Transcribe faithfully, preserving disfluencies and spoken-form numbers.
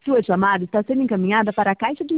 Sua chamada está sendo encaminhada para a caixa de